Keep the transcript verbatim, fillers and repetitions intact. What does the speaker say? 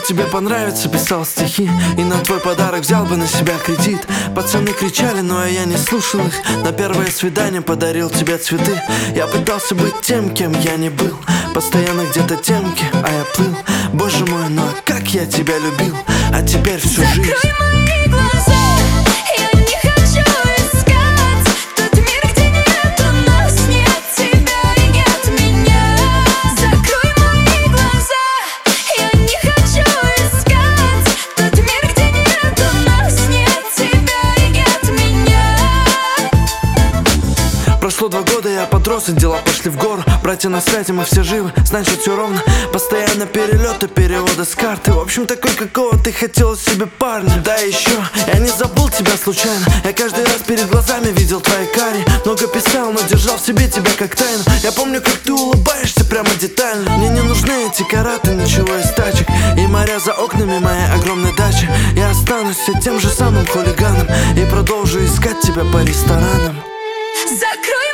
тебе понравится, писал стихи, и на твой подарок взял бы на себя кредит. Пацаны кричали, но я не слушал их. На первое свидание подарил тебе цветы. Я пытался быть тем, кем я не был, постоянно где-то темки, а я плыл. Боже мой, ну а как я тебя любил, а теперь всю жизнь. Закрой мои глаза, я не хочу искать тот мир, где нет у нас, нет тебя и нет меня. Закрой мои глаза, я не хочу искать тот мир, где нет у нас, нет тебя и нет меня. Прошло два года, я подрос, и дела пошли в гору. Братья на связи, мы все живы, значит все ровно. Постоянно перелеты, переводы с карты. В общем, такой, какого ты хотел себе парня. Да еще, я не забыл тебя случайно. Я каждый раз перед глазами видел твои кари. Много писал, но держал в себе тебя как тайну. Я помню, как ты улыбаешься прямо детально. Мне не нужны эти караты, ничего из тачек и моря за окнами моей огромной дачи. Я останусь все тем же самым хулиганом и продолжу искать тебя по ресторанам. Закрой